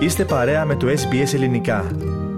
Είστε παρέα με το SBS Ελληνικά.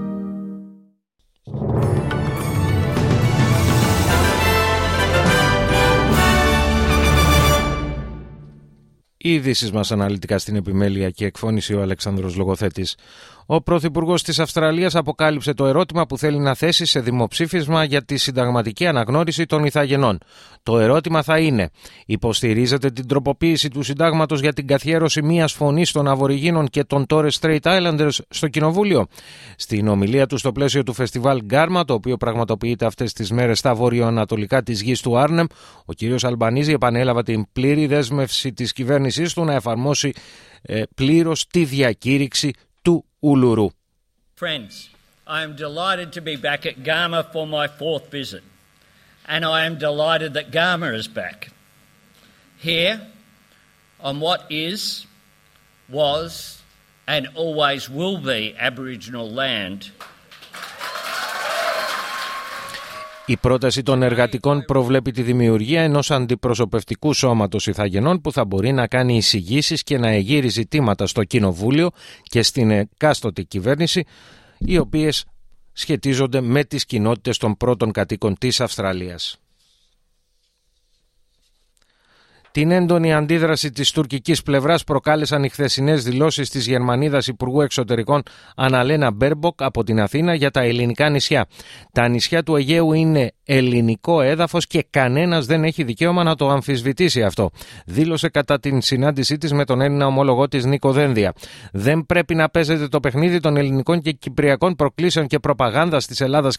Οι ειδήσεις μας αναλυτικά στην επιμέλεια και εκφώνηση ο Αλεξάνδρος Λογοθέτης. Ο Πρωθυπουργός της Αυστραλίας αποκάλυψε το ερώτημα που θέλει να θέσει σε δημοψήφισμα για τη συνταγματική αναγνώριση των ηθαγενών. Το ερώτημα θα είναι: υποστηρίζετε την τροποποίηση του συντάγματος για την καθιέρωση μίας φωνής των Αβοριγίνων και των Torres Strait Islanders στο Κοινοβούλιο? Στην ομιλία του στο πλαίσιο του φεστιβάλ Γκάρμα, το οποίο πραγματοποιείται αυτές τις μέρες στα βορειοανατολικά της γης του Άρνεμ, ο κ. Αλμπανίζη επανέλαβε την πλήρη δέσμευση της κυβέρνησής του να εφαρμόσει πλήρως τη διακήρυξη του Ουλουρού. Friends, I am delighted to be back at Garma for my 4th visit, and I am delighted that Garma is back. Here, on what is, was, and always will be Aboriginal land. Η πρόταση των εργατικών προβλέπει τη δημιουργία ενός αντιπροσωπευτικού σώματος ηθαγενών που θα μπορεί να κάνει εισηγήσεις και να εγείρει ζητήματα στο Κοινοβούλιο και στην εκάστοτε κυβέρνηση, οι οποίες σχετίζονται με τις κοινότητες των πρώτων κατοίκων της Αυστραλίας. Την έντονη αντίδραση της τουρκικής πλευράς προκάλεσαν οι χθεσινές δηλώσεις της Γερμανίδας Υπουργού Εξωτερικών Αναλένα Μπέρμποκ από την Αθήνα για τα ελληνικά νησιά. Τα νησιά του Αιγαίου είναι ελληνικό έδαφος και κανένας δεν έχει δικαίωμα να το αμφισβητήσει αυτό, δήλωσε κατά την συνάντησή της με τον Έλληνα ομόλογό της Νίκο Δένδια. Δεν πρέπει να παίζετε το παιχνίδι των ελληνικών και κυπριακών προκλήσεων και προπαγάνδας της Ελλάδας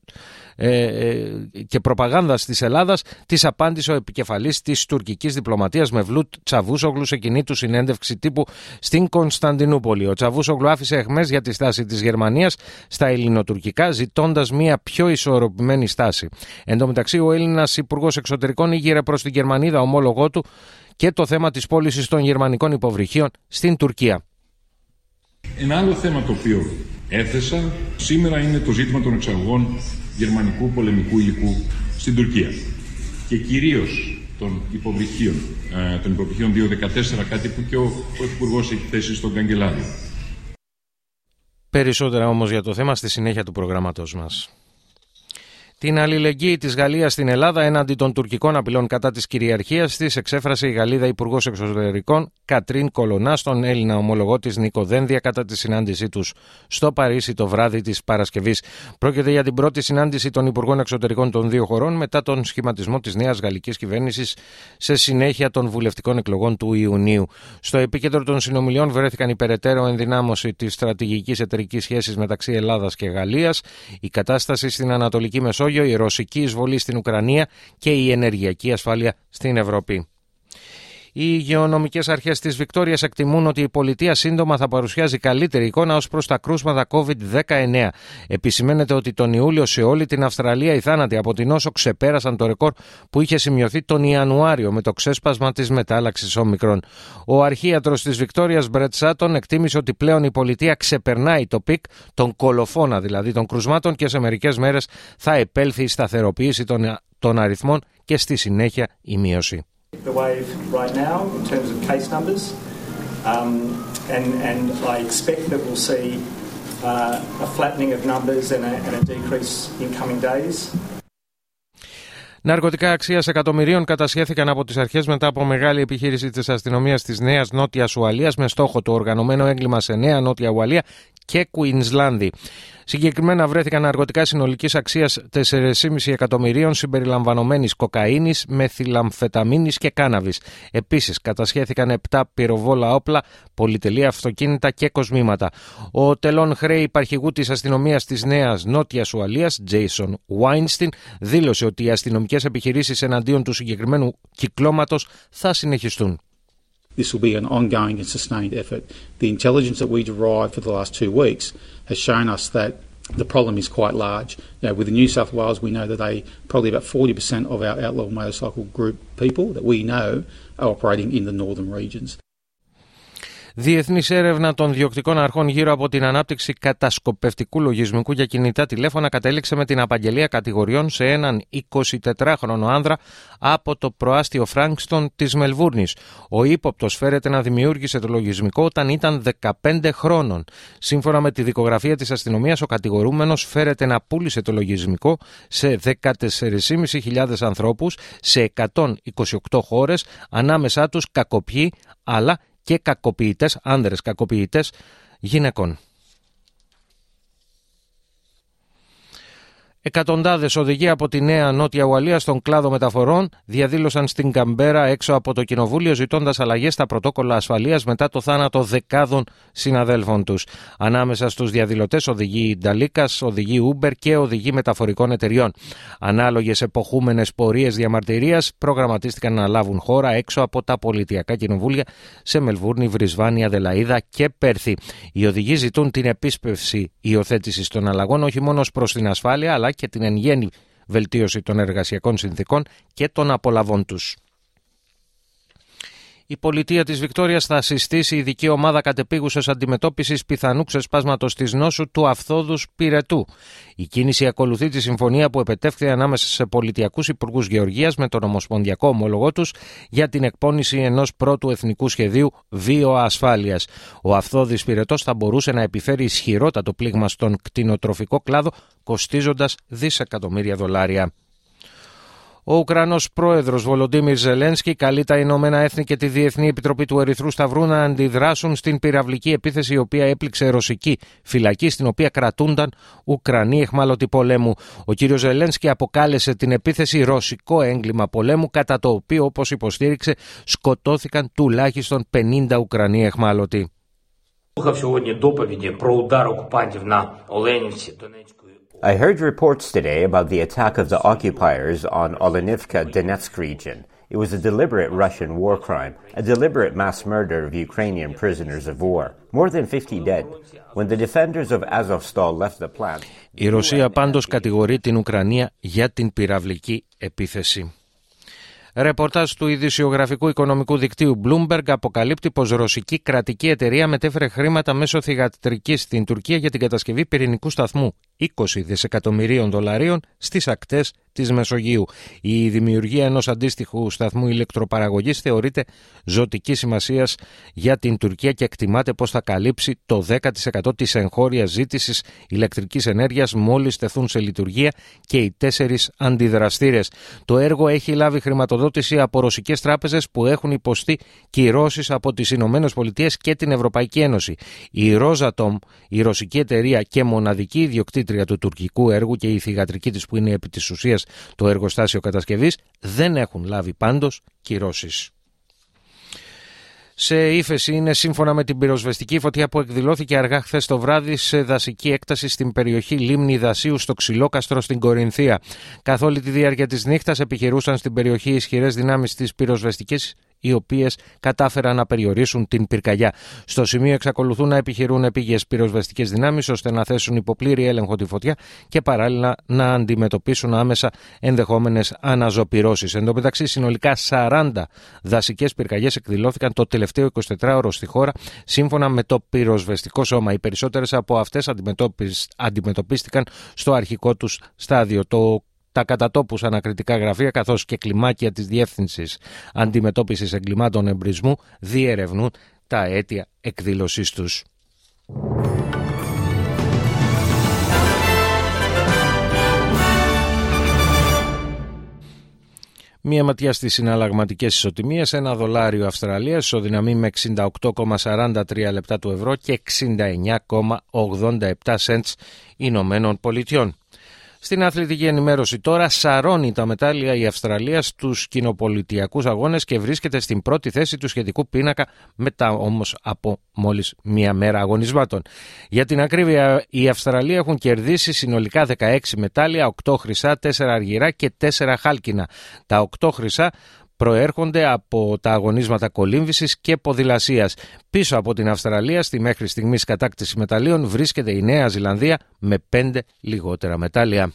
της απάντησε ο επικεφαλής της τουρκικής διπλωματίας Μευλούτ Τσαβούσογλου σε κοινή του συνέντευξη τύπου στην Κωνσταντινούπολη. Ο Τσαβούσογλου άφησε αιχμές για τη στάση της Γερμανίας στα ελληνοτουρκικά, ζητώντας μια πιο ισορροπημένη στάση. Εν τω μεταξύ, ο Έλληνας Υπουργός Εξωτερικών ήγηρε προς την Γερμανίδα ομόλογό του και το θέμα της πώλησης των γερμανικών υποβρυχίων στην Τουρκία. Ένα άλλο θέμα το οποίο έθεσα σήμερα είναι το ζήτημα των εξαγωγών γερμανικού πολεμικού υλικού στην Τουρκία και κυρίως των υποβρυχίων 214, κάτι που και ο Πρωθυπουργός έχει θέσει στον καγκελάριο. Περισσότερα όμως για το θέμα στη συνέχεια του προγράμματος μας. Την αλληλεγγύη της Γαλλίας στην Ελλάδα έναντι των τουρκικών απειλών κατά της κυριαρχίας της εξέφρασε η Γαλλίδα Υπουργός Εξωτερικών Κατρίν Κολονά στον Έλληνα ομολογό της Νίκο Δένδια κατά τη συνάντησή τους στο Παρίσι το βράδυ της Παρασκευής. Πρόκειται για την πρώτη συνάντηση των Υπουργών Εξωτερικών των δύο χωρών μετά τον σχηματισμό της νέας γαλλικής κυβέρνησης σε συνέχεια των βουλευτικών εκλογών του Ιουνίου. Στο επίκεντρο των συνομιλιών βρέθηκαν η περαιτέρω ενδυνάμωση της στρατηγικής εταιρικής σχέσης μεταξύ Ελλάδας και Γαλλίας, η κατάσταση στην Ανατολική Μεσόγειο, η ρωσική εισβολή στην Ουκρανία και η ενεργειακή ασφάλεια στην Ευρώπη. Οι υγειονομικές αρχές της Βικτόριας εκτιμούν ότι η πολιτεία σύντομα θα παρουσιάζει καλύτερη εικόνα ως προς τα κρούσματα COVID-19. Επισημαίνεται ότι τον Ιούλιο σε όλη την Αυστραλία οι θάνατοι από την νόσο ξεπέρασαν το ρεκόρ που είχε σημειωθεί τον Ιανουάριο με το ξέσπασμα της μετάλλαξης Όμικρον. Ο αρχίατρος της Βικτόριας, Μπρετ Σάτον, εκτίμησε ότι πλέον η πολιτεία ξεπερνάει το πικ, τον κολοφόνα δηλαδή των κρουσμάτων, και σε μερικές μέρες θα επέλθει η σταθεροποίηση των αριθμών και στη συνέχεια η μείωση. The wave right now in terms of case numbers, and I expect that we'll see a flattening of numbers and a decrease in coming days. Ναρκωτικά αξίας εκατομμυρίων κατασχέθηκαν από τις αρχές μετά από μεγάλη επιχείρηση της αστυνομίας της Νέας Νότιας Ουαλίας με στόχο το οργανωμένο έγκλημα σε Νέα Νότια Ουαλία και Κουινσλάνδη. Συγκεκριμένα βρέθηκαν ναρκωτικά συνολικής αξίας 4,5 εκατομμυρίων συμπεριλαμβανομένης κοκαίνης, μεθυλαμφεταμίνης και κάναβης. Επίσης κατασχέθηκαν 7 πυροβόλα όπλα, πολυτελή αυτοκίνητα και κοσμήματα. Ο τελών χρέη υπαρχηγού της αστυνομίας της Νέας Νότιας Ουαλίας, Τζέισον Βάινστιν, δήλωσε ότι οι αστυνομικές επιχειρήσεις εναντίον του συγκεκριμένου κυκλώματος θα συνεχιστούν. This will be an ongoing and sustained effort. The intelligence that we derived for the last 2 weeks has shown us that the problem is quite large. With the New South Wales, we know that probably about 40% of our outlaw motorcycle group people that we know are operating in the northern regions. Διεθνής έρευνα των διοκτικών αρχών γύρω από την ανάπτυξη κατασκοπευτικού λογισμικού για κινητά τηλέφωνα κατέληξε με την απαγγελία κατηγοριών σε έναν 24χρονο άνδρα από το προάστιο Φράγκστον της Μελβούρνης. Ο ύποπτος φέρεται να δημιούργησε το λογισμικό όταν ήταν 15 χρόνων. Σύμφωνα με τη δικογραφία της αστυνομίας, ο κατηγορούμενος φέρεται να πούλησε το λογισμικό σε 14.500 ανθρώπους σε 128 χώρες, ανάμεσά τους κακοποιοί αλλά και κακοποιητές, άνδρες κακοποιητές γυναικών. Εκατοντάδες οδηγοί από τη Νέα Νότια Ουαλία στον κλάδο μεταφορών διαδήλωσαν στην Καμπέρα έξω από το κοινοβούλιο ζητώντας αλλαγές στα πρωτόκολλα ασφαλείας μετά το θάνατο δεκάδων συναδέλφων τους. Ανάμεσα στους διαδηλωτές οδηγοί Νταλίκας, οδηγοί Uber και οδηγοί μεταφορικών εταιριών. Ανάλογες εποχούμενες πορείες διαμαρτυρίας προγραμματίστηκαν να λάβουν χώρα έξω από τα πολιτιακά κοινοβούλια σε Μελβούρνη, Βρισβάνη, Αδελαΐδα και Πέρθη. Οι οδηγοί ζητούν την επίσπευση υιοθέτησης των αλλαγών όχι μόνο προς την ασφάλεια αλλά και την εν γέννη βελτίωση των εργασιακών συνθηκών και των απολαβών τους. Η πολιτεία της Βικτόριας θα συστήσει ειδική ομάδα κατεπίγουσας αντιμετώπισης πιθανού ξεσπάσματος της νόσου του αφθόδους πυρετού. Η κίνηση ακολουθεί τη συμφωνία που επετεύχθη ανάμεσα σε πολιτιακούς υπουργούς γεωργίας με τον ομοσπονδιακό ομόλογό τους για την εκπόνηση ενός πρώτου εθνικού σχεδίου βιοασφάλειας. Ο αφθόδης πυρετός θα μπορούσε να επιφέρει ισχυρότατο πλήγμα στον κτηνοτροφικό κλάδο, κοστίζοντας δισεκατομμύρια δολάρια. Ο Ουκρανός πρόεδρος Βολοντίμιρ Ζελένσκι καλεί τα Ηνωμένα Έθνη και τη Διεθνή Επιτροπή του Ερυθρού Σταυρού να αντιδράσουν στην πυραυλική επίθεση η οποία έπληξε ρωσική φυλακή στην οποία κρατούνταν Ουκρανοί αιχμάλωτοι πολέμου. Ο κ. Ζελένσκι αποκάλεσε την επίθεση ρωσικό έγκλημα πολέμου, κατά το οποίο, όπως υποστήριξε, σκοτώθηκαν τουλάχιστον 50 Ουκρανοί αιχμάλωτοι. I heard reports today about the attack of the occupiers on Olenivka, Donetsk region. It was a deliberate Russian war crime, a deliberate mass murder of Ukrainian prisoners of war. More than 50 dead. When the defenders of Azovstal left the plant... Η Ρωσία πάντως κατηγορεί την Ουκρανία για την πυραυλική επίθεση. Ρεπορτάζ του ειδησιογραφικού οικονομικού δικτύου Bloomberg αποκαλύπτει πως ρωσική κρατική εταιρεία μετέφερε χρήματα μέσω θυγατρικής στην Τουρκία για την κατασκευή πυρηνικού σταθμού 20 δισεκατομμυρίων δολαρίων στις ακτές της Μεσογείου. Η δημιουργία ενός αντίστοιχου σταθμού ηλεκτροπαραγωγής θεωρείται ζωτικής σημασίας για την Τουρκία και εκτιμάται πως θα καλύψει το 10% της εγχώριας ζήτησης ηλεκτρικής ενέργειας μόλις τεθούν σε λειτουργία και οι 4 αντιδραστήρες. Το έργο έχει λάβει χρηματοδότηση από ρωσικές τράπεζες που έχουν υποστεί κυρώσεις από τις Ηνωμένες Πολιτείες και την Ευρωπαϊκή Ένωση. Η Rosatom, η ρωσική εταιρεία και μοναδική ιδιοκτήτρια του τουρκικού έργου και η θυγατρική της που είναι επί της ουσίας το εργοστάσιο κατασκευής, δεν έχουν λάβει πάντως κυρώσεις. Σε ύφεση είναι σύμφωνα με την πυροσβεστική φωτιά που εκδηλώθηκε αργά χθες το βράδυ σε δασική έκταση στην περιοχή Λίμνη Δασίου στο Ξυλόκαστρο στην Κορινθία. Καθ' όλη τη διάρκεια της νύχτας επιχειρούσαν στην περιοχή ισχυρές δυνάμεις της πυροσβεστικής, οι οποίες κατάφεραν να περιορίσουν την πυρκαγιά. Στο σημείο εξακολουθούν να επιχειρούν επίγειες πυροσβεστικές δυνάμεις ώστε να θέσουν υπό πλήρη έλεγχο τη φωτιά και παράλληλα να αντιμετωπίσουν άμεσα ενδεχόμενες αναζωπυρώσεις. Εν τω μεταξύ, συνολικά 40 δασικές πυρκαγιές εκδηλώθηκαν το τελευταίο 24ωρο στη χώρα, σύμφωνα με το πυροσβεστικό σώμα. Οι περισσότερες από αυτές αντιμετωπίστηκαν στο αρχικό τους στάδιο. Τα κατατόπους ανακριτικά γραφεία καθώς και κλιμάκια της Διεύθυνσης Αντιμετώπισης Εγκλημάτων Εμπρισμού διερευνούν τα αίτια εκδήλωσής τους. Μία ματιά στις συναλλαγματικές ισοτιμίες. Ένα δολάριο Αυστραλίας ισοδυναμεί με 68,43 λεπτά του ευρώ και 69,87 cents Ηνωμένων Πολιτειών. Στην αθλητική ενημέρωση τώρα, σαρώνει τα μετάλλια η Αυστραλία στους κοινοπολιτιακούς αγώνες και βρίσκεται στην πρώτη θέση του σχετικού πίνακα, μετά όμως από μόλις μία μέρα αγωνισμάτων. Για την ακρίβεια, οι Αυστραλοί έχουν κερδίσει συνολικά 16 μετάλλια, 8 χρυσά, 4 αργυρά και 4 χάλκινα. Τα 8 χρυσά προέρχονται από τα αγωνίσματα κολύμβησης και ποδηλασίας. Πίσω από την Αυστραλία, στη μέχρι στιγμής κατάκτηση μεταλλίων, βρίσκεται η Νέα Ζηλανδία με 5 λιγότερα μετάλλια.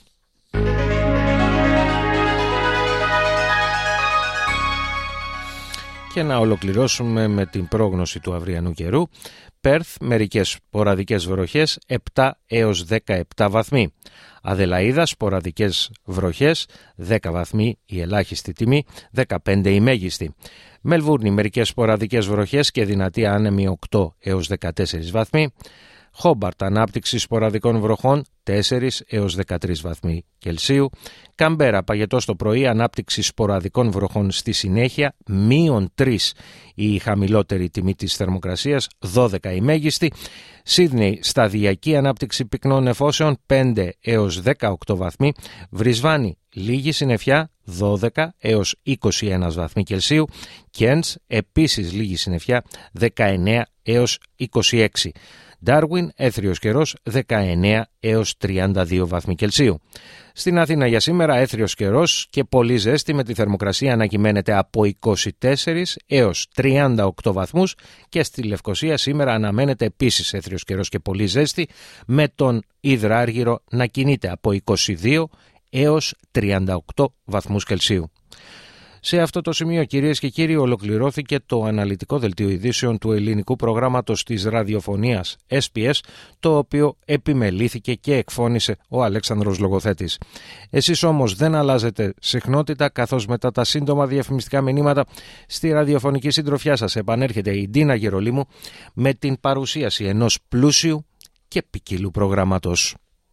Και να ολοκληρώσουμε με την πρόγνωση του αυριανού καιρού. Πέρθ, μερικές σποραδικές βροχές 7 έως 17 βαθμοί. Αδελαΐδα, σποραδικές βροχές 10 βαθμοί η ελάχιστη τιμή, 15 η μέγιστη. Μελβούρνη, μερικές σποραδικές βροχές και δυνατή άνεμη 8 έως 14 βαθμοί. Χόμπαρτ, ανάπτυξη σποραδικών βροχών 4 έως 13 βαθμοί Κελσίου. Καμπέρα, παγετό το πρωί, ανάπτυξη σποραδικών βροχών στη συνέχεια, -3 η χαμηλότερη τιμή της θερμοκρασίας, 12 η μέγιστη. Σίδνεϊ, σταδιακή ανάπτυξη πυκνών νεφώσεων 5 έως 18 βαθμοί. Βρισβάνη, λίγη συννεφιά 12 έως 21 βαθμοί Κελσίου. Κέντς, επίσης λίγη συννεφιά 19 έως 26. Ντάρουιν, έθριος καιρός 19 έως 32 βαθμοί Κελσίου. Στην Αθήνα για σήμερα έθριος καιρός και πολύ ζέστη, με τη θερμοκρασία να κυμαίνεται από 24 έως 38 βαθμούς, και στη Λευκοσία σήμερα αναμένεται επίσης έθριος καιρός και πολύ ζέστη, με τον Υδράργυρο να κινείται από 22 έως 38 βαθμούς Κελσίου. Σε αυτό το σημείο, κυρίες και κύριοι, ολοκληρώθηκε το αναλυτικό δελτίο ειδήσεων του ελληνικού προγράμματος της ραδιοφωνίας SBS, το οποίο επιμελήθηκε και εκφώνησε ο Αλέξανδρος Λογοθέτης. Εσείς όμως δεν αλλάζετε συχνότητα, καθώς μετά τα σύντομα διαφημιστικά μηνύματα στη ραδιοφωνική συντροφιά σας επανέρχεται η Ντίνα Γερολίμου με την παρουσίαση ενός πλούσιου και ποικίλου προγράμματος.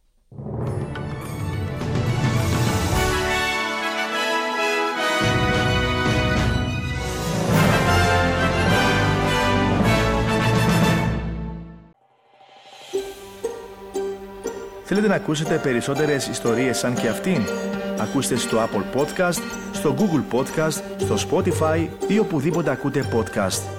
Θέλετε να ακούσετε περισσότερες ιστορίες σαν και αυτήν? Ακούστε στο Apple Podcast, στο Google Podcast, στο Spotify ή οπουδήποτε ακούτε podcast.